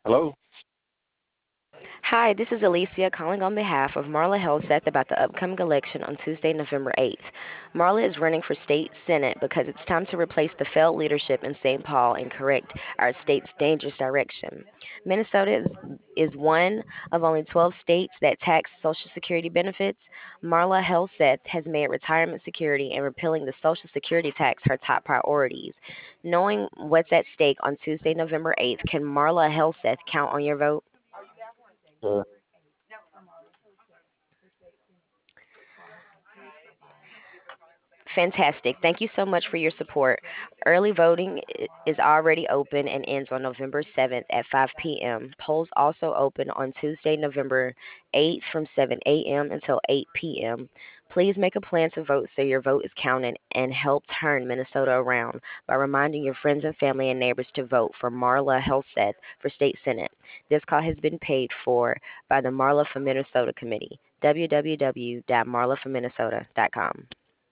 Hello? Hi, this is Alicia calling on behalf of Marla Helseth about the upcoming election on Tuesday, November 8th. Marla is running for state senate because it's time to replace the failed leadership in St. Paul and correct our state's dangerous direction. Minnesota is one of only 12 states that tax Social Security benefits. Marla Helseth has made retirement security and repealing the Social Security tax her top priorities. Knowing what's at stake on Tuesday, November 8th, can Marla Helseth count on your vote? Sure. Fantastic. Thank you so much for your support. Early voting is already open and ends on November 7th at 5 p.m. Polls also open on Tuesday, November 8th from 7 a.m. until 8 p.m. Please make a plan to vote so your vote is counted and help turn Minnesota around by reminding your friends and family and neighbors to vote for Marla Helseth for state senate. This call has been paid for by the Marla for Minnesota Committee. www.marlaforminnesota.com.